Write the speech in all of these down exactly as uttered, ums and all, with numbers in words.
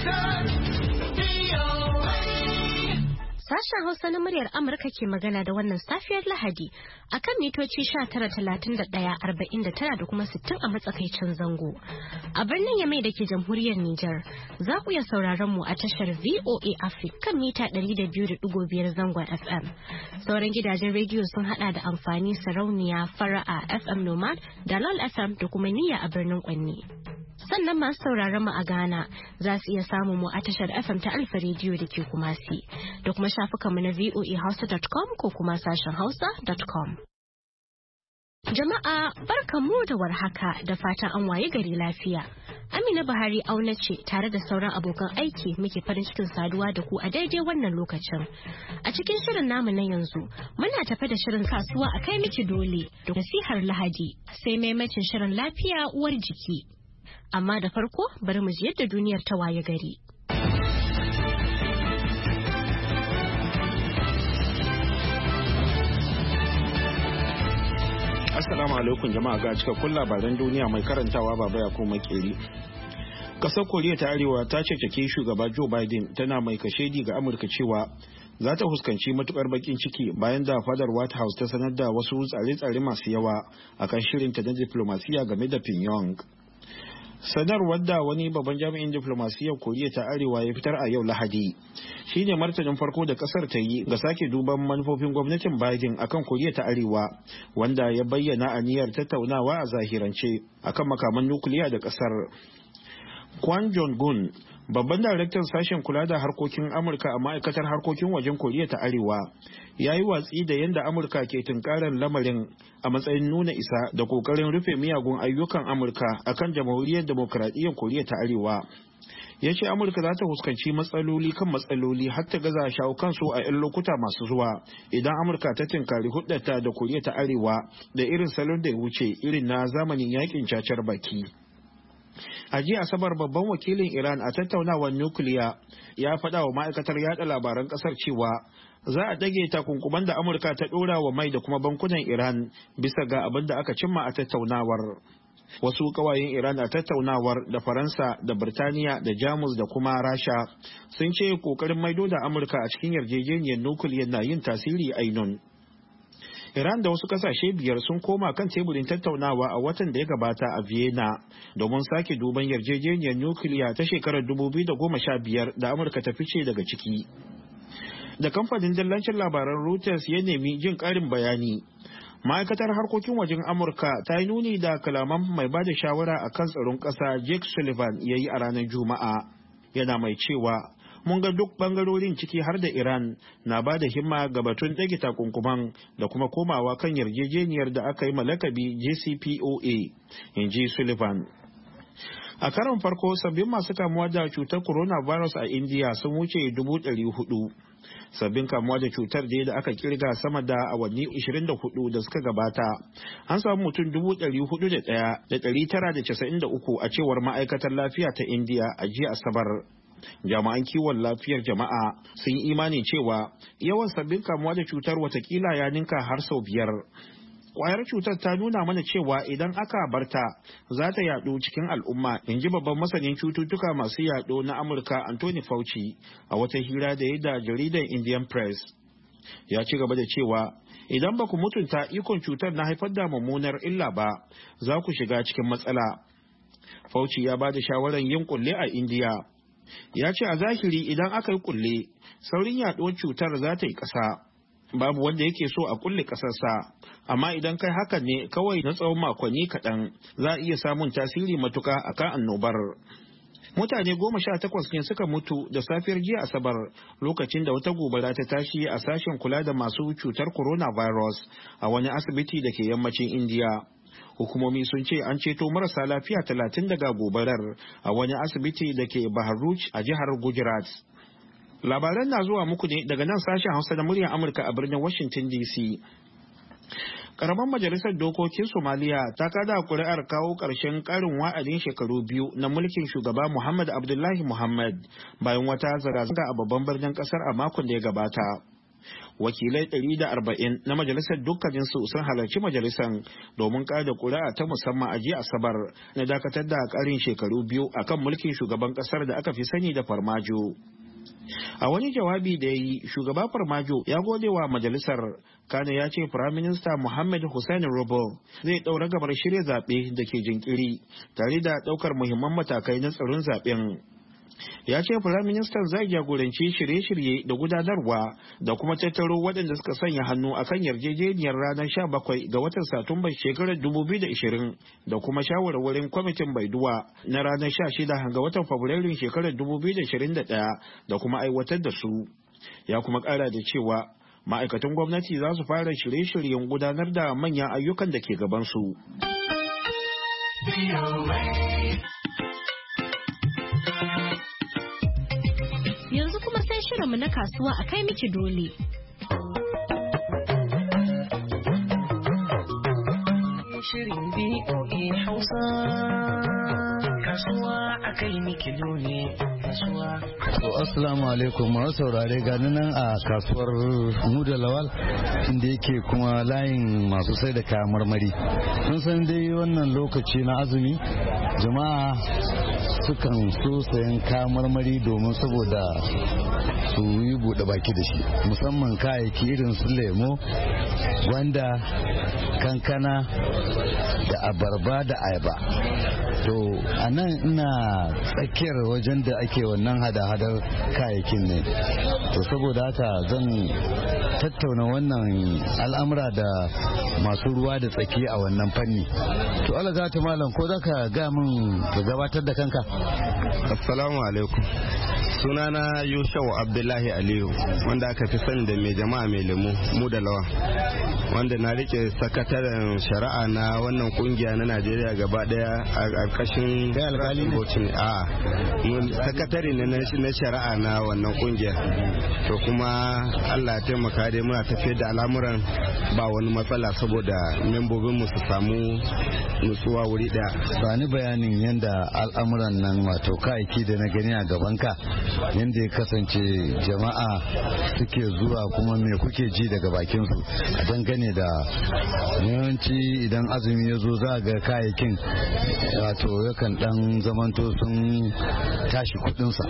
Sashen Hausa na muryar Amurka ke magana da wannan safiyar Lahadi a kan mitoci sha tara talatin da ɗaya arba'in da tara da kuma sittin a matsakaicin zango. A birnin Yamai da ke jamhuriyar Nijar za ku iya sauraron mu a tashar V O A Africa kan mita ɗari da biyu da ɗigo biyar zangon F M. Sauran gidajen rediyo sun hada da amfani sarauniya fara'a F M Nomad da Lal F M da kuma niyya a birnin Kwanni. Sannan masu sauraron mu a Ghana za su iya samun mu a tashar F M ta Alfa Radio da ke Kumasi da kuma shafukanmu na v o a hausa dot com ko kuma sashen hausa dot com. Jama'a barkanmu da warhaka da fatan an waye gari lafiya. Amina Buhari auna ce tare da sauran abokan aiki muke farin cikin saduwa da ku a daidai wannan lokacin. A cikin shirin namu na yanzu muna tafe da shirin kasuwa a kai miki dole da nasihar Lahadi sai maimacin shirin lafiya uwar jiki. Amma da farko bari mu ji yadda duniyar ta waye gari. Assalamu alaikum jama'a, ga cikakkun labaran duniya mai karantawa baba ya kuma makeri. Kasar Koriya ta Arewa ta ceceke shugaba Joe Biden tana mai kashedi ga Amurka cewa za ta fuskanci matukar bakin ciki bayan da fadar White House ta sanar da wasu tsare-tsare masu yawa akan shirinta na diplomasiya game da Pyongyang. Sanarwar da wani babban jami'in diflomasiyyar Koriya ta Arewa ya fitar a yau Lahadi shine martanin farko da kasar ta yi ga sake duban manufofin gwamnatin Biden akan Koriya ta Arewa, wanda ya bayyana aniyar tattaunawa a zahirance akan makaman nukiliya da kasar. Kwon Jong-un, babban daraktan sashen kula da harkokin Amurka a ma'aikatar harkokin wajen Koriya ta Arewa, ya yi watsi da yadda Amurka ke tunkarar lamarin a matsayin nuna isa da kokarin rufe miyagun ayyukan Amurka akan jamhuriyar demokradiyyar Koriya ta Arewa. Ya ce Amurka za ta fuskanci matsaloli kan matsaloli har ta gaza shawo kansu a 'yan lokuta masu zuwa idan Amurka ta tunkari hudata da Koriya ta Arewa da irin salon da ya wuce irin na zamanin yakin cacar baki. A jiya Asabar, babban wakilin Iran a tattaunawar nukiliya ya faɗa wa ma'aikatar yada labaran ƙasar cewa za a ɗage takunkuman da Amurka ta ɗora wa mai da kuma bankunan Iran bisa ga abin da aka cimma a tattaunawar. Wasu ƙawayen Iran a tattaunawar da Faransa da Birtaniya da Jamus da kuma Rasha sun ce ƙoƙarin maido da Amurka a cikin yarjejeniyar nukiliyar na yin tasiri ainun. Iran da wasu kasashe biyar sun koma kan teburin tattaunawa a watan da ya gabata a Vienna domin sake duban yarjejeniyar nukiliya ta shekarar dubu biyu da goma sha biyar da Amurka ta fice daga ciki. Da kamfanin dillancin labaran Reuters ya nemi jin ƙarin bayani, ma'aikatar harkokin wajen Amurka ta yi nuni da kalaman mai ba da shawara a kan tsaron ƙasa Jake Sullivan ya yi a ranar Juma'a. Yana mai cewa mun ga duk bangarorin ciki har da Iran na ba da himma ga batun ɗage takunkuman da kuma komawa kan yarjejeniyar da aka yi malakabi J C P O A, in ji Sullivan. A karon farko sabbin masu kamuwa da cutar coronavirus a India sun wuce dubu ɗari hudu. Sabbin kamuwa da cutar da aka kirga sama da awanni ashirin da hudu da suka gabata. An samu mutum dubu ɗari hudu da ɗaya da ɗari tara da casa'in da uku a cewar ma'aikatar lafiya ta India a jiya Asabar. Jami'an kiwon lafiyar jama'a sun yi imanin cewa yawan sabbin kamuwa da cutar watakila ya ninka har sau biyar. Kwayar cutar ta nuna mana cewa idan aka barta za ta yadu cikin al'umma, in ji babban masanin cututtuka masu yado na Amurka Anthony Fauci a wata hira da ya da jaridar Indian Press. Ya ci gaba da cewa idan ba ku mutunta ikon cutar na haifar da mummunar illa ba, za ku shiga cikin matsala. Fauci ya ba da shawarar yin kulle a Indiya. Ya ce a zahiri idan aka yi kulle, saurin yaduwar cutar za ta yi ƙasa. Babu wanda yake so a kulle ƙasarsa, amma idan kai hakan ne kawai na tsawon makonni kaɗan za a iya samun tasiri matuka a kan annobar. Mutane goma sha takwas ne suka mutu da safiyar jiya Asabar lokacin da wata gobara ta tashi a sashen kula da masu cutar coronavirus a wani asibiti da ke yammacin Indiya. Hukumomi sun ce an ceto marasa lafiya talatin daga gobarar a wani asibiti da ke Bharuch a jihar Gujarat. Labaran na zuwa muku ne daga nan sashen Hausa da muryar Amurka a birnin Washington D C. Karamar majalisar dokokin Somaliya ta kada kuri'ar kawo ƙarshen ƙarin wa'adin shekaru biyu na mulkin shugaba Muhammad Abdullahi Muhammad bayan wata zanga-zanga a babban birnin ƙasar a makon da ya gabata. wakilai ɗari da arba'in na majalisar dukkaninsu sun halarci majalisar domin kada ƙuri'a ta musamman a jiya asabar na dakatar da ƙarin shekaru biyu akan mulkin shugaban ƙasar da aka fi sani da Farmajo. A wani jawabi da ya yi, shugaba Farmajo ya gode wa majalisar, kana ya ce Firaminista Muhammad Hussein Robo zai ɗaura gabar shirya zaɓe da ke jinkiri tare da ɗaukar muhimman matakai na tsaron zaɓen. Ya ce Firaministan zai jagoranci shirye-shirye da gudanarwa da kuma tattaro waɗanda suka sanya hannu akan yarjejeniyar ranar sha bakwai ga watan Satumbar shekarar dubu biyu da ashirin da kuma shawarwarin kwamitin Baiduwa na ranar sha shida ga watan Fabrairun shekarar dubu biyu da ashirin da ɗaya da kuma aiwatar da su. Ya kuma ƙara da cewa ma'aikatan gwamnati za su fara shirye-shiryen gudanar da manyan ayyukan da ke gabansu. Yanzu kuma sai shirinmu na kasuwa a kai miki dole. Shirin B O A Hausa kasuwa a kai miki dole. To assalamu alaikum masu saurare gani nan a kasuwar Muda Lawal inda yake kuma layin masu sai da kayan marmari. Sun san dai wannan lokaci na azumi jama'a sukan so sayan kayan marmari domin saboda su yi buɗe baki da shi, musamman kayayyaki irin su lemo, gwanda, kankana da abarba da ayaba. To a nan ina tsakiyar wajen da ake wannan hada-hadar kayayyakin ne, to saboda haka zan tattauna wannan al'amura da masu ruwa da tsaki a wannan fanni. To Allah za ta malam ko za ka ga min ka gabatar da kanka? Assalamu alaikum. Sunana Yushau Abdullahi Aliyu wanda aka fi sani da mai jama'a mai lemu mu da lawa, wanda na rike sakataren shari'a na wannan kungiya na Najeriya gaba daya a ƙarƙashin alƙalin Bauchi. A sakatare ne na shari'a na wannan kungiya. To kuma Allah ya taimaka dai muna tafiyar da al'amuran ba wani matsala saboda membobin mu su samu nutsuwa wuri daya. Bani bayanin yadda al'amuran nan wato kayayyaki da na gani a gabanka yadda ya kasance jama'a suke zuwa kuma me kuke ji daga bakinsu a dangane da yawanci idan azumi ya zo za ga kayayyakin wato yakan dan zamanto sun tashi kudinsa.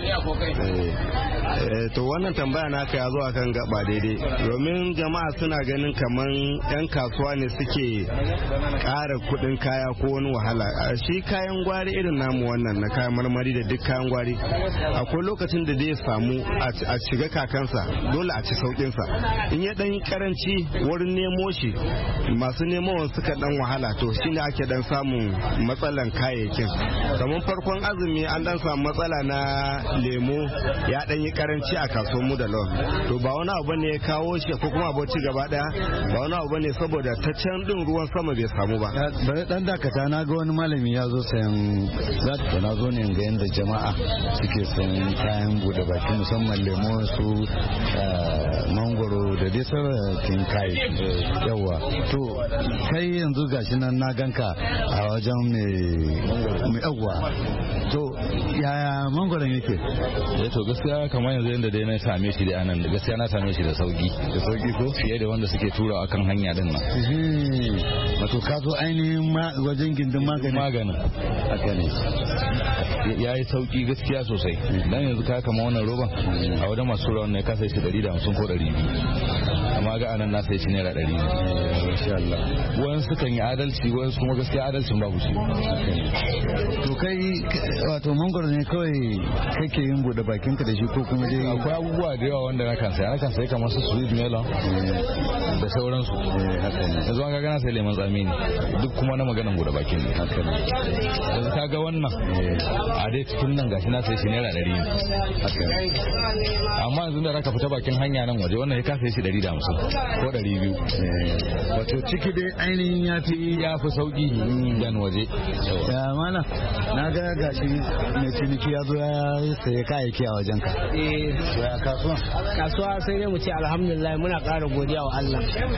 To wannan tambaya naka ya zo a kan gaba daidai, domin jama'a suna ganin kamar 'yan kasuwa ne suke ƙara kudin kaya ko wani wahala. Shi kayan gwari irin namu wannan na kayan marmari da duk kayan gwari akwai lokacin da zai samu a shiga kakansa dole a ci saukinsa. In ya dan karanci wurin nemo shi masu nemowa suka dan wahala, to shine ake dan samun matsalan kayayyakin. Kamar farkon azumi an dan samu matsala na lemo ya dan yi karanci a kasuwar mu da lawan. To ba wani abu ne ya kawo shi ko kuma abuci gaba daya, ba wani abu ne saboda ta can din ruwan sama bai samu ba. Bari dan dakata, na ga wani malami ya zo sayan zata, na zo ne ga yanda jama'a suke sayan kayan bude baki musamman lemo su mangoro da dai sauran kayayyaki. Yawa to kai yanzu gashi nan na ganka a wajen mai yawa, to yaya mangoron yake? Ya to gaskiya kamar yanzu yadda dai na same shi da anan gaskiya na same shi da sauki da sauki ko fiye da wanda suke tura akan hanya din nan. Wato ka zo ainihin wajen gindin maganin maganin haka ne ya yi sauki gaskiya sosai. Dan yanzu ka kama wannan roban a wajen masu ruwan ne ka sai shi ɗari da hamsin ko ɗari biyu, amma ga anan na sai shi naira ɗari ne. Insha Allah wayan sukan yi adalci, wayan kuma gaskiya adalcin babu shi. To kai wato mangoro ne kawai kake yin bude bakin ka da shi ko kuma dai akwai abubuwa da yawa wanda na kan sai na kan sai kamar su sweet melon da sauransu. Yanzu an ga na sai lemon tsami ne duk kuma na maganan bude bakin ne. Yanzu ka ga wannan a dai cikin nan gashi na sai shi naira ɗari ne, amma yanzu da zaka fita bakin hanya nan waje wannan ya ka sai shi ɗari da hamsin. ko ɗari biyu. Wato ciki dai ainihin ya fi ya fi sauki dan waje. Ya mana na ga gashi mai ciniki ya zo ya saye kayayyaki a wajen ka. Eh ya kasuwa. Kasuwa sai dai mu ce alhamdulillah muna ƙara godiya wa Allah.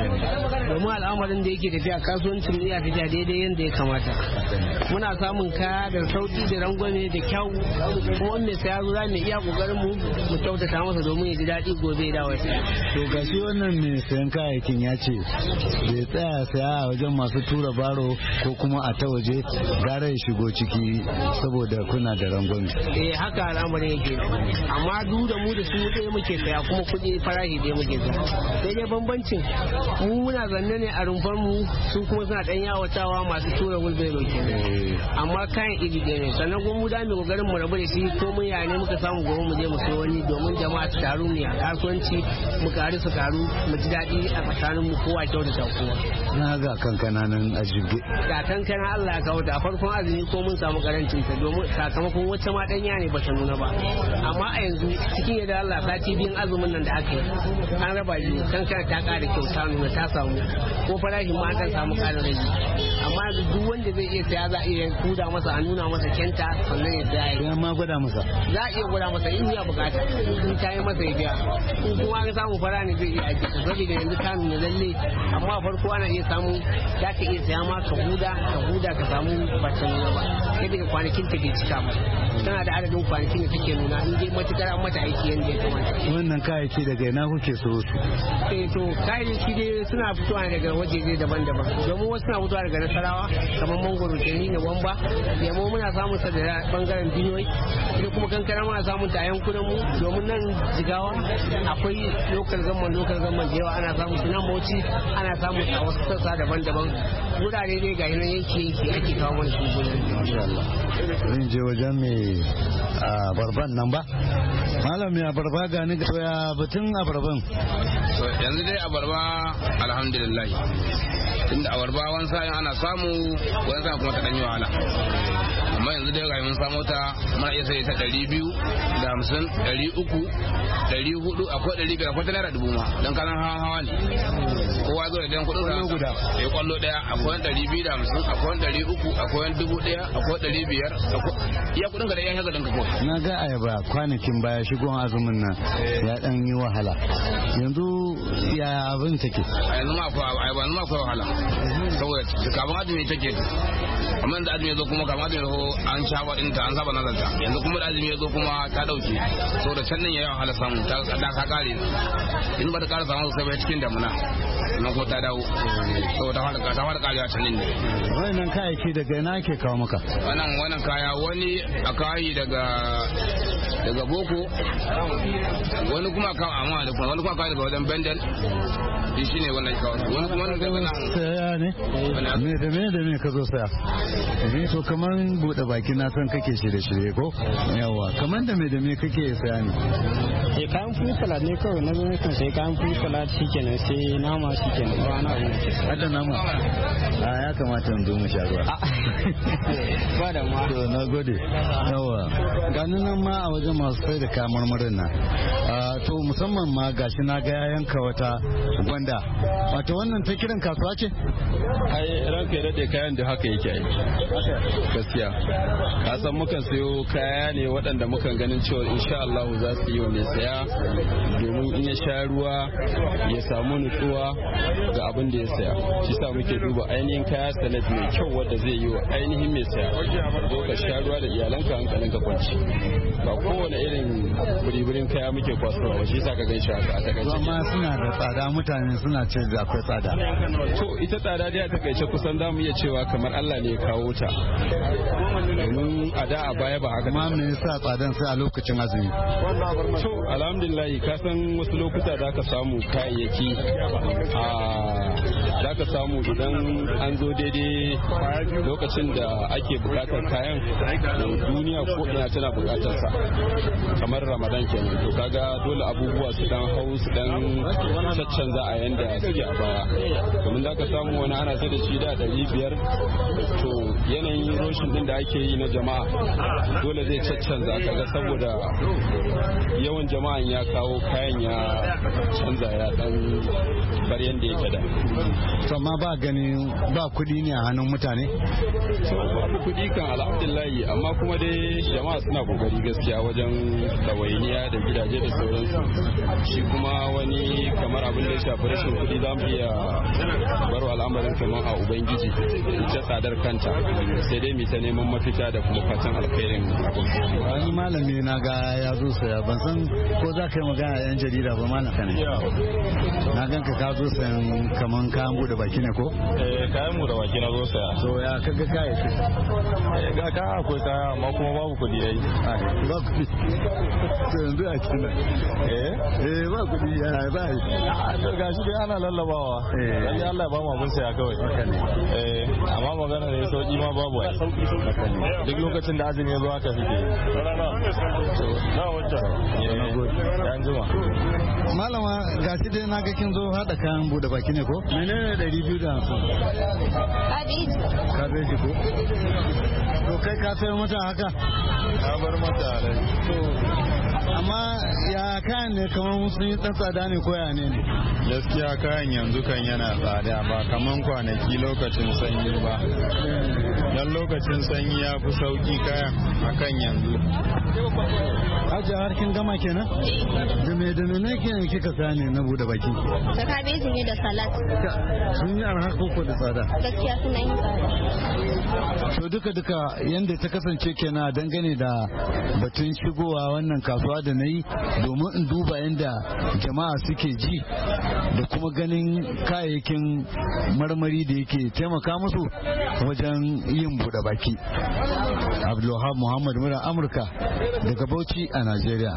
Domin al'amarin da yake tafiya kasuwancin iya tafiya daidai yadda ya kamata. Muna samun kaya da sauki da rangwame da kyau kuma wanda sai ya zo za mu iya kokarin mu mu kyautata masa domin ya ji daɗi gobe da wata. To gashi wannan mai sayan kayayyakin ya ce bai tsaya saya a wajen masu tura baro ko kuma a ta waje gara ya shigo ciki saboda kuna da rangwame. Eh haka al'amarin yake amma duk da mu da su ɗaya muke saya kuma kuɗi farashi ɗaya muke saya. Sai dai bambancin mu muna zanne ne a rumfar mu su kuma suna ɗan yawatawa masu tura wulbero kenan. Amma kayan iri ɗaya ne sannan kuma mu da mu kokarin mu rabu da shi ko mun yaya ne muka samu gobe mu je mu sayo wani domin jama'a su taru ne a kasuwanci mu karu su karu mu ji daɗi a tsakanin mu kowa kyautata kowa. Na ga kankana nan a jirgi. Ga kankana Allah ya kawo ta a farkon azumi ko mun samu karancin ta domin sakamakon wacce ma ɗanya ne ba ta nuna ba. Amma a yanzu cikin yadda Allah sati biyun azumin nan da aka yi an raba biyu kankana ta ƙara kyau ta nuna ta samu ko farashin ma an samu ƙarin rage. Amma duk wanda zai iya saya za a iya kuda masa a nuna masa kyanta sannan ya saya. Ya ma gwada masa. Za a iya gwada masa in ya bukata in ta yi masa ya biya. In kuma an samu fara ne zai iya aiki saboda yanzu ta nuna lalle amma farko ana iya samu za ka iya saya ma ka huda ka huda ka samu bacin nuna ba sai daga kwanakin ta bai cika ba tana da adadin kwanakin da take nuna in dai matukar an mata aiki yadda ya kamata. Wannan kayayyaki daga ina kuke so su? Eh to kayayyaki dai suna fitowa daga wajeje daban-daban domin wasu suna fitowa daga Nasarawa kamar mangoro kenan da wamba lemo muna samun sa da bangaren Binoy ita kuma kankana muna samun ta a yankunan mu domin nan Jigawa akwai lokal gamman lokal gamman da yawa ana samun su nan Bauchi ana samun a wasu sassa daban-daban wurare dai ga yanan yanki yanki ake kawo mana su gurin. Zan je wajen mai barban nan ba? Malam ya barba gani ga ya batun abarban. Yanzu dai abarba alhamdulillah tunda abarba wani sa'in ana samu wani sa'in kuma ta ɗanyi wahala. Amma yanzu dai ga mun samu ta muna iya sai ta ɗari biyu da hamsin ɗari uku ɗari hudu akwai ɗari biyar akwai ta naira dubu ma don kanan hawa hawa ne kowa zo da dan kuɗin sa guda ya kwallo ɗaya akwai ɗari biyu da hamsin akwai ɗari uku akwai dubu ɗaya akwai ɗari biyar iya kuɗin ka da yan haka ɗin ka kawai. Na ga ayaba kwanakin baya shigon azumin nan ya ɗan yi wahala yanzu ya abin take. A yanzu ma akwai ayaba yanzu ma akwai wahala saboda kafin azumi take amma da azumi ya zo kuma kafin azumi ya zo an sha ɗinta an saba nazarta yanzu kuma da azumi ya zo kuma ta ɗauke saboda can nan ya yi wahala samu ta ka kare in ba ta kara samu sosai bai cikin damuna nan kuma ta dawo saboda ta fara karewa can ne. Wannan kayayyaki daga ina ke kawo maka? Wannan wannan kaya wani a kayi daga daga boko wani kuma kawo amma da kuma wani kuma kawo daga wajen bendel shi ne wannan kawo wani kuma wani daga nan saya ne me da me da me ka zo saya eh to kaman bude baki na san kake shirye shirye ko yawa kaman da me da me kake saya ne eh kayan fruit salad ne kawai na zo ne kan sai kayan fruit salad shikenan sai nama shikenan ba na abu hada nama a ya kamata mu zo mu sha ruwa ba da ma to na gode yawa ganin nan ma a wajen masu sai da kayan marmarin nan to musamman ma gashi na ga yanka wata gwanda wato wannan ta kiran kasuwa ce ai ranka ya dade kayan da haka yake ai gaskiya ka san mukan sayo kaya ne waɗanda mukan ganin cewa insha Allah za su yi wa mai saya domin in ya sha ruwa ya samu nutsuwa ga abin da ya saya shi sa muke duba ainihin kaya salad mai kyau wanda zai yi wa ainihin mai saya zo ka sha ruwa da iyalanka hankalin ka kwanci ba kowane irin buriburin kaya muke kwasuwa ba shi sa ka gan shi haka a takaice amma suna da tsada mutane suna ce da akwai tsada to ita tsada dai a takaice kusan za mu iya cewa kamar Allah ne ya kawo ta domin a da a baya ba haka amma me yasa tsadan sai a lokacin azumi to alhamdulillah ka san wasu lokuta da ka samu kayayyaki a za ka samu idan an zo daidai lokacin da ake bukatar kayan duniya ko ina tana bukatar sa kamar ramadan kenan to kaga dole abubuwa su dan hau su dan caccanza a yanda suke a baya domin za ka samu wani ana sai da shi da ɗari biyar to yanayin roshin din da ake yi na jama'a dole zai caccanza kaga saboda yawan jama'an ya kawo kayan ya canza ya dan bar yanda yake da amma ba gani ba kuɗi ne a hannun mutane babu kuɗi kan alhamdulillahi amma kuma dai jama'a suna kokari gaskiya wajen ɗawainiya da gidaje da sauransu shi kuma wani kamar abin da ya shafi rashin kuɗi za mu iya baro al'amarin kamar a ubangiji ita tsadar kanta sai dai mu ta neman mafita da kuma fatan alkhairin wani malami na ga ya zo saya ban san ko za ka yi magana yan jarida ba malam ka ne na ganka ka zo sayan kaman kayan bude baki ne ko eh kayan bude baki na zo saya so ya kaga kaya ce ga kaya akwai kaya amma kuma babu kuɗi ai ba kuɗi to yanzu a cikin eh eh ba kuɗi ya ba to gashi dai ana lallabawa eh Allah ya ba mu abin saya kawai eh amma magana ne sauki ma babu ai duk lokacin da azumi ya zo aka fike na wacce na gode yan juma malama gashi dai na ga kin zo hada kayan bude baki ne ko menene ɗari biyu da hamsin kabeji kabeji ko to kai ka sayar mata haka na bar mata alai to amma ya kayan ne kamar sun yi tsada ne ko ya ne ne gaskiya kayan yanzu kan yana tsada ba kaman kwanaki lokacin sanyi ba dan lokacin sanyi ya fi sauki kayan akan yanzu Hajji har kin gama kenan da me da me ne kenan kika sani na bude baki da kabeji ne da salad sun yi arha ko da tsada gaskiya suna yin tsada to duka duka yanda ta kasance kenan dangane da batun shigowa wannan kasuwa da na yi domin in duba yanda jama'a suke ji da kuma ganin kayayyakin marmari da yake taimaka musu wajen yin bude baki. Abdulwahab Muhammad Mura Amurka daga Bauchi a Najeriya.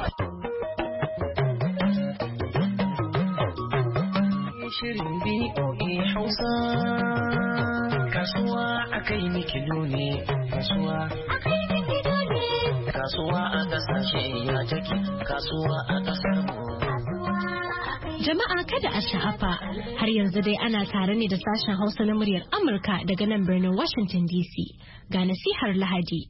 Shirin B O A Hausa kasuwa akai mikido ne kasuwa akai mikido ne kasuwa a kasashe ya take kasuwa a kasar mu. Jama'a kada a sha'afa har yanzu dai ana tare ne da sashen Hausa na muryar Amurka daga nan birnin Washington D C ga nasihar Lahadi.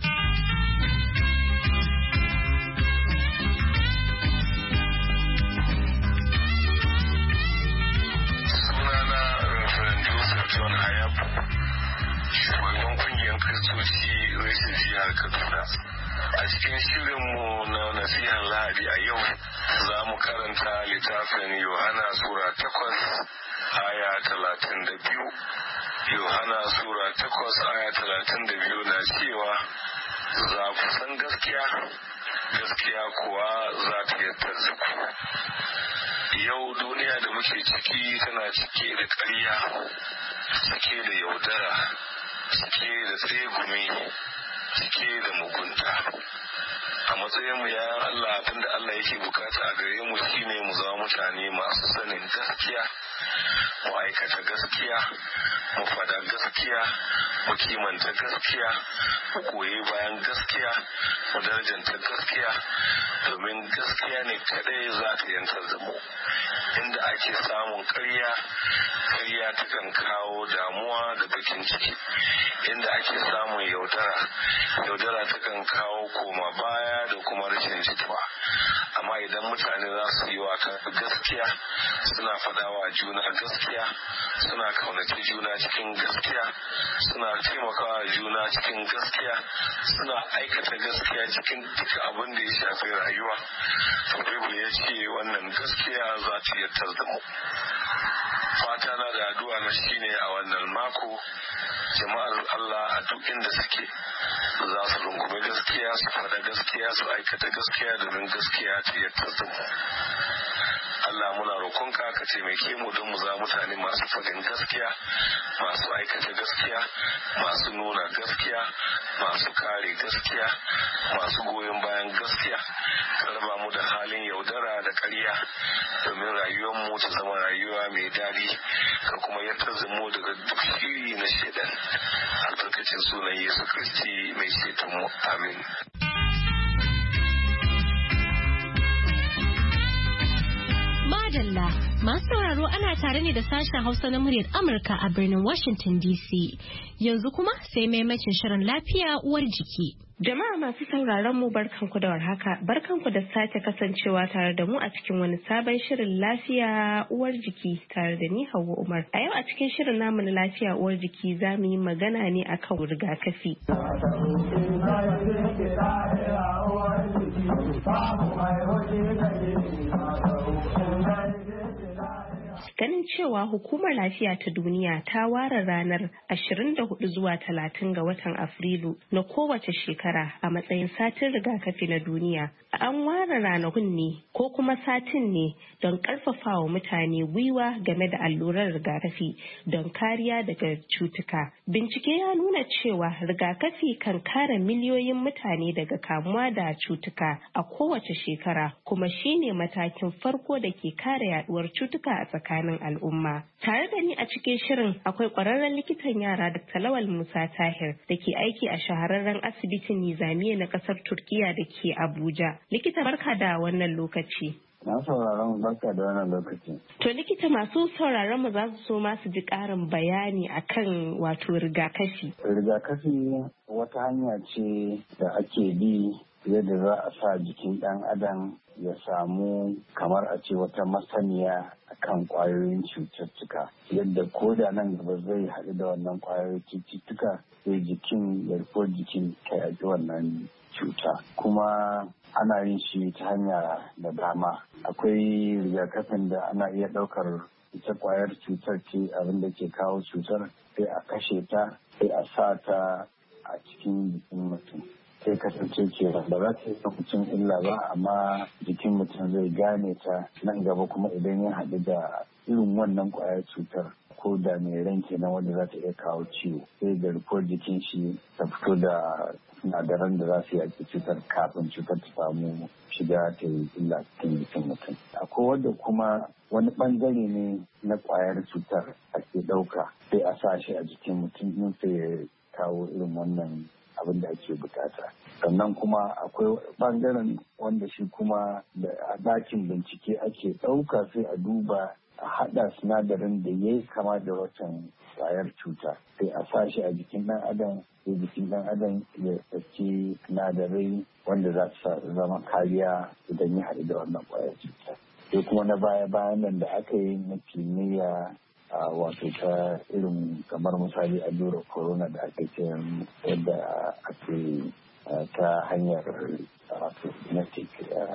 Sunana Reverend Joseph John Hayabu, shugaban kungiyar Kiristoci reshen jihar Kaduna. A cikin shirinmu na nasihar Lahadi a yau za mu karanta littafin Yohana Sura takwas aya talatin da biyu. Yohana Sura takwas aya talatin da biyu na cewa za ku san gaskiya, gaskiya kuwa za ta yattar ku. Yau duniya da muke ciki tana cike da ƙarya, cike da yaudara, cike da tsegumi, cike da mugunta. A matsayin mu yayan Allah, abinda Allah yake bukata a gare mu shine mu zama mutane masu sanin gaskiya, mu aikata gaskiya, mu fada gaskiya, mu kimanta gaskiya, mu koyi bayan gaskiya, mu darajanta gaskiya, domin gaskiya ne kadai za ta yantar da mu. Inda ake samun ƙarya, ƙarya takan kawo damuwa da bakin ciki. Inda ake samun yaudara, yaudara takan kawo koma baya da kuma rashin jituwa. Amma idan mutane za su yi wa gaskiya, suna fadawa juna gaskiya, suna kaunaci juna cikin gaskiya, suna taimakawa juna cikin gaskiya, suna aikata gaskiya cikin duka abin da ya shafi rayuwa. Bible ya ce wannan gaskiya za ta yattar da mu. Fata na da addu'a na shine a wannan mako jama'ar Allah a duk inda suke za su rungume gaskiya, su faɗa gaskiya, su aikata gaskiya domin gaskiya ta yattar da mu. Allah muna roƙonka ka taimake mu don mu za mutane masu faɗin gaskiya, masu aikata gaskiya, masu nuna gaskiya, masu kare gaskiya, masu goyon bayan gaskiya. Ka raba mu da halin yaudara da ƙarya domin rayuwar mu ta zama rayuwa mai daɗi, ka kuma yarda mu daga duk shiri na shaidan. Albarkacin sunan Yesu Kristi mai ceton mu. Amin. Madalla, masu sauraro ana tare ne da sashen Hausa na muryar Amurka a birnin Washington D C. Yanzu kuma sai maimacin shirin lafiya uwar jiki. Jama'a masu sauraron mu barkanku da warhaka, barkanku da sake kasancewa tare da mu a cikin wani sabon shirin lafiya uwar jiki tare da ni Hauwa Umar. A yau a cikin shirin namu na lafiya uwar jiki za mu yi magana ne akan rigakafi. Ganin cewa hukumar lafiya ta duniya ta ware ranar ashirin da hudu zuwa talatin ga watan Afrilu na kowace shekara a matsayin satin rigakafi na duniya. An ware ranakun ne ko kuma satin ne don karfafawa mutane gwiwa game da allurar rigakafi don kariya daga cutuka. Bincike ya nuna cewa rigakafi kan kare miliyoyin mutane daga kamuwa da cutuka a kowace shekara, kuma shine matakin farko da ke kare yaduwar cutuka a tsakanin al'umma. Tare da ni a cikin shirin akwai ƙwararren likitan yara Doctor Lawal Musa Tahir da ke aiki a shahararren asibitin Nizamiya na ƙasar Turkiya da ke Abuja. Likita, barka da wannan lokaci. Na sauraron barka da wannan lokaci. To likita, masu sauraron mu za su so ma su ji ƙarin bayani akan wato rigakafi. Rigakafi wata hanya ce da ake bi yadda za a sa jikin ɗan adam ya samu kamar a ce wata masaniya akan ƙwayoyin cututtuka, yadda ko da nan gaba zai haɗu da wannan ƙwayoyin cututtuka sai jikin ya rufo jikin ta yaƙi wannan cuta. Kuma ana yin shi ta hanya da dama. Akwai rigakafin da ana iya ɗaukar ita ƙwayar cutar ce abin da ke kawo cutar, sai a kashe ta, sai a sa ta a cikin jikin mutum. Sai kasance ke ba za ta yi mutum illa ba, amma jikin mutum zai gane ta nan gaba, kuma idan ya haɗu da irin wannan ƙwayar cutar ko da mai ran kenan wanda za ta iya kawo ciwo, sai da rikuwar jikin shi ta fito da sinadaran da za su yaƙi cutar kafin cutar ta samu shiga ta yi illa cikin jikin mutum. Akwai wanda kuma wani ɓangare ne na ƙwayar cutar ake ɗauka sai a sa shi a jikin mutum sai ya kawo irin wannan abin da ake bukata. Sannan kuma akwai bangaren wanda shi kuma da a dakin bincike ake ɗauka sai a duba a haɗa sinadarin da ya yi kama da watan kwayar cuta sai a sa shi a jikin ɗan adam, sai jikin ɗan adam ya ɗauki sinadarai wanda za su zama kariya idan ya haɗu da wannan kwayar cuta. Sai kuma na baya bayan nan da aka yi na kimiyya a wato ta irin kamar misali allurar corona da ake ce yadda ake ta hanyar wato genetic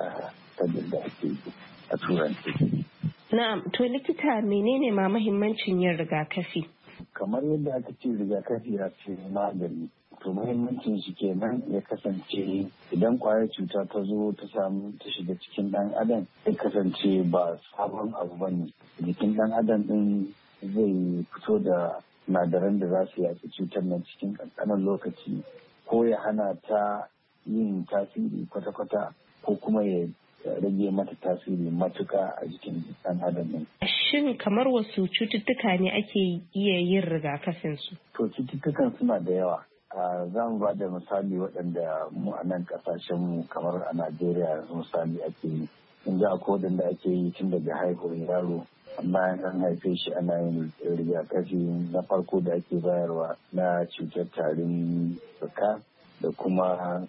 ta da ake a turanci. Na'am, to likita menene ma mahimmancin yin rigakafi? Kamar yadda aka ce rigakafi ya ce magani, to mahimmancin shi kenan ya kasance idan kwayar cuta ta zo ta samu ta shiga cikin dan adam, ya kasance ba sabon abu bane. Jikin dan adam din zai fito da sinadaran da za su yaƙi cutar nan cikin ƙanƙanin lokaci, ko ya hana ta yin tasiri kwata-kwata ko kuma ya rage mata tasiri matuƙa a jikin ɗan adam ɗin. Shin kamar wasu cututtuka ne ake iya yin rigakafin su? To cututtukan suna da yawa. Za mu ba da misali waɗanda mu a nan ƙasashenmu kamar a Najeriya misali ake yi. In za a ko waɗanda ake yi tun daga haihuwar yaro, bayan an haife shi ana yin rigakafi na farko da ake bayarwa na cutar tarin fuka da kuma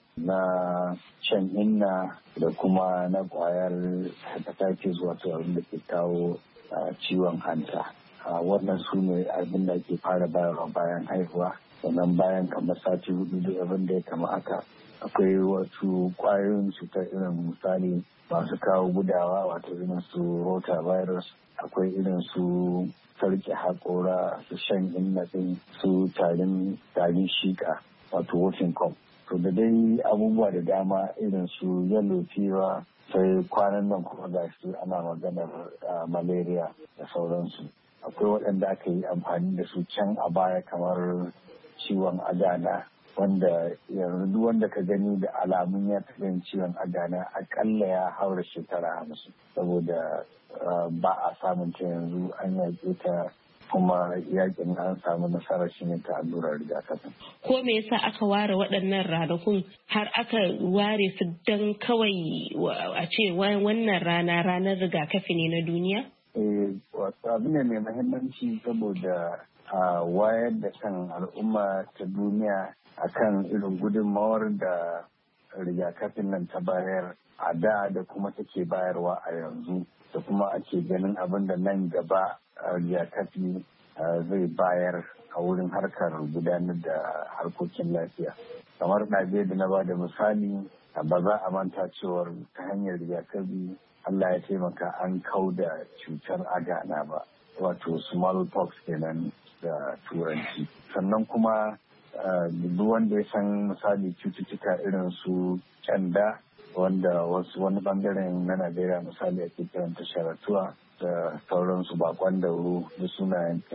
na shan inna da kuma na kwayar hepatitis wato abin da ke kawo ciwon hanta. Wannan su ne abin da ake fara bayarwa bayan haihuwa, sannan bayan kamar sati hudu da abin da ya kama haka. Akwai wasu kwayoyin cutar irin misali masu kawo gudawa wato irin su rotavirus, akwai irin su sarki haƙora, su shan inna ɗin, su tarin tarin shika wato whooping cough. to da dai abubuwa da dama irin su yellow fever, sai kwanan nan kuma ga shi ana maganar malaria da sauransu. Akwai waɗanda aka yi amfani da su can a baya kamar ciwon agana, wanda yanzu duk wanda ka gani da alamun ya taɓa ciwon agana akalla ya haura shekara hamsin, saboda ba a samun ta yanzu an yaƙe ta, kuma yakin an samu nasarar shi ne ta allurar rigakafin. Ko me yasa aka ware waɗannan ranakun har aka ware su don kawai a ce wannan rana ranar rigakafi ne na duniya? Eh, wato abu ne mai muhimmanci saboda a wayar da kan al'umma ta duniya akan irin gudunmawar da rigakafin nan ta bayar a da da kuma take bayarwa a yanzu, da kuma ake ganin abin da nan gaba rigakafi zai bayar a wurin harkar gudanar da harkokin lafiya. Kamar ɗabe da na ba da misali, ba za a manta cewar ta hanyar rigakafi Allah ya taimaka an kau da cutar agana ba, wato smallpox kenan da turanci. Sannan kuma duk wanda ya san misali cututtuka irin su kyanda, wanda wasu wani bangaren na Najeriya misali ake kiranta sharatuwa da sauransu, bakon dauro da sunayen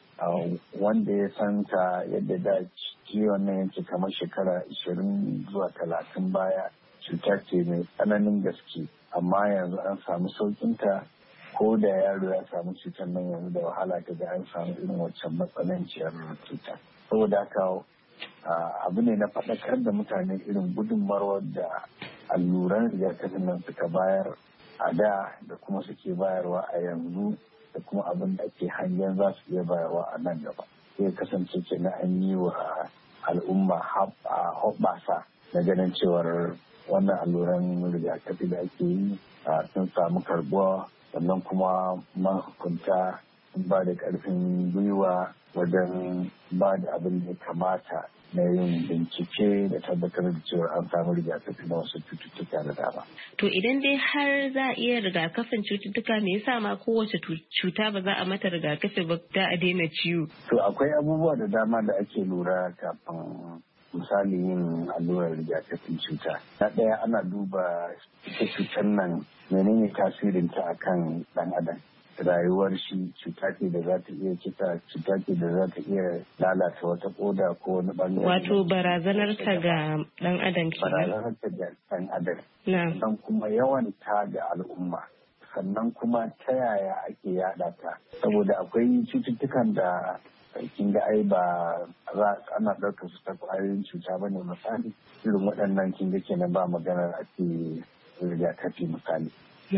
wanda ya san ta yadda da ciwon nan yanke kamar shekara ashirin zuwa talatin baya, cuta ce mai tsananin gaske, amma yanzu an samu saukinta. Ko da yaro ya samu cutar nan yanzu da wahala ta ga an samu irin waccan matsananciyar cuta. Saboda haka abu ne na faɗakar da mutane irin gudunmawar da alluran rigakafin nan suka bayar a da da kuma suke bayarwa a yanzu, da kuma abin da ake hangen za su iya bayarwa a nan gaba. Sai kasance kenan an yi wa al'umma hoɓɓasa na ganin cewar wannan alluran rigakafi da ake yi sun samu karbuwa, sannan kuma mahukunta sun ba da ƙarfin gwiwa wajen ba da abin da ya kamata na yin bincike da tabbatar da cewa an samu rigakafi na wasu cututtuka da dama. To idan dai har za a iya rigakafin cututtuka, me yasa ma kowace cuta ba za a mata rigakafi ba da a daina ciwo? To akwai abubuwa da dama da ake lura kafin misali yin allurar rigakafin cuta. Na ɗaya ana duba ita cutar nan menene tasirinta akan ɗan adam. Rayuwar shi cuta ce da za ta iya kisa, cuta ce da za ta iya lalata wata koda ko wani bangare. Wato barazanar ta ga dan adam kenan. Barazanar ta ga dan adam. Sannan kuma yawan ta ga al'umma. Sannan kuma ta yaya ake yada ta. Saboda akwai cututtukan da kin ga ai ba za ana ɗaukar su ta ƙwayoyin cuta bane misali. Irin waɗannan kin ga kenan ba maganar ake rigakafi misali.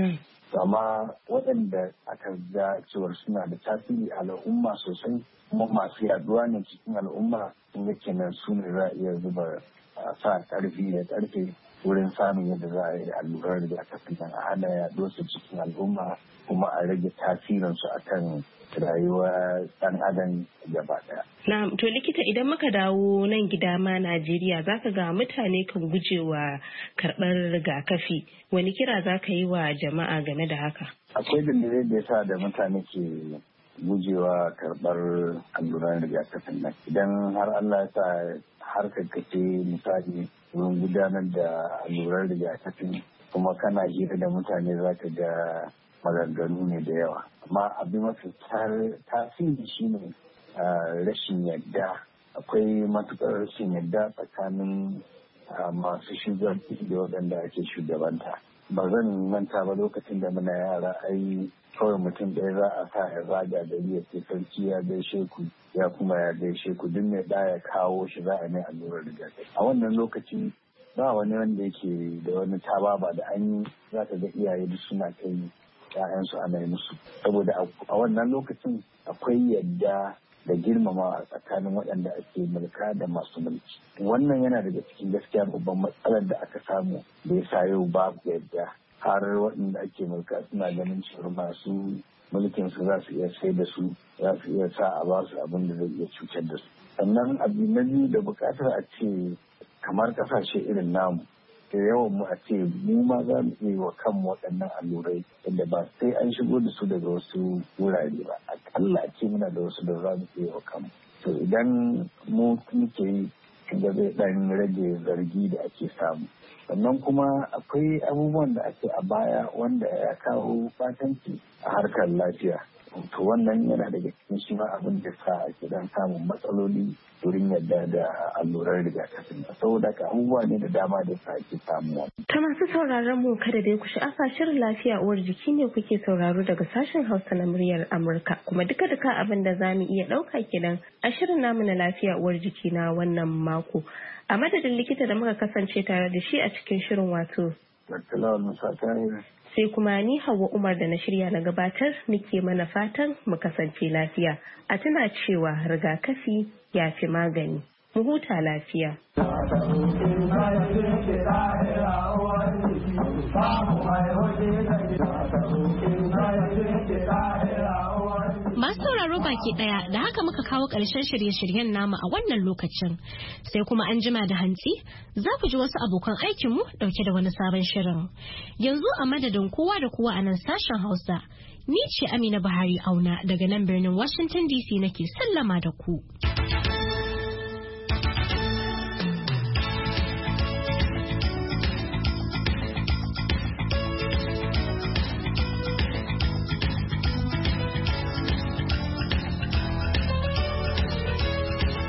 Amma waɗanda aka ga cewar suna da tasiri a al'umma sosai kuma masu yaduwa ne cikin al'umma, sun ga kenan su ne za a iya zuba sa ƙarfi da ƙarfe wurin samun yadda za a yi allurar da aka fi a hana yaduwar su cikin al'umma, kuma a rage tasirinsu akan rayuwar ɗan adam gaba ɗaya. Na to likita, idan muka dawo nan gida ma Najeriya, za ka ga mutane kan gujewa karɓar rigakafi. Wani kira za ka yi wa jama'a game da haka? Akwai dalilai da yasa da mutane ke gujewa karɓar alluran rigakafin nan. Idan har Allah ya sa har kace misali wurin gudanar da alluran rigakafin, kuma kana hira da mutane za ka ga maganganu ne da yawa. Amma abin mafi tasiri shine rashin yadda. Akwai matuƙar rashin yadda tsakanin masu shugabanci da waɗanda ake shugabanta. Ba zan manta ba lokacin da muna yara ai kawai mutum ɗaya za a sa ya zaga da ya ce sarki ya gaishe ku ya kuma ya gaishe ku, duk mai ɗaya kawo shi za a mai allurar rigakafi. A wannan lokaci ba wani wanda yake da wani tababa da an yi, za ka ga iyaye duk suna kai ‘ya'yansu ana yi musu, saboda a wannan lokacin akwai yadda da girmama a tsakanin waɗanda ake mulka da masu mulki. Wannan yana daga cikin gaskiya babban matsalar da aka samu da ya sa yau babu yadda, har waɗanda ake mulka suna ganin cewa masu mulkin su za su iya sai da su, za su iya sa a ba su abin da zai iya cutar da su. Sannan abu na biyu da buƙatar a ce kamar ƙasashe irin namu, da yawan mu a ce mu ma za mu iya wa kanmu waɗannan allurai inda ba sai an shigo da su daga wasu wurare ba. Akalla a ce muna da wasu da za mu iya wa kanmu. To idan mu muke yi da zai ɗan rage zargi da ake samu. Sannan kuma akwai abubuwan da ake a baya wanda ya kawo fatanci a harkar lafiya. To wannan yana daga cikin shi ma abin da sa ake dan samun matsaloli wurin yadda da allurar rigakafin. Saboda ka abubuwa ne da dama da sa ake samuwa. Ta masu sauraron mu kada dai ku sha'afa shirin lafiya uwar jiki ne kuke sauraro daga sashen Hausa na muryar Amurka. Kuma duka duka abin da za mu iya ɗauka kenan a shirin namu na lafiya uwar jiki na wannan mako. A madadin likita da muka kasance tare da shi a cikin shirin wato. Sai kuma ni Hauwa Umar da na shirya na gabatar muke mana fatan mu kasance lafiya. A tuna cewa rigakafi ya fi magani. Mu huta lafiya. Masu sauraro baki daya da haka muka kawo ƙarshen shirye-shiryen nama a wannan lokacin. Sai kuma an jima da hantsi za ku ji wasu abokan aikinmu dauke da wani sabon shirin. Yanzu a madadin kowa da kowa a nan sashen Hausa, ni ce Amina Buhari Auna daga nan birnin Washington D C nake sallama da ku.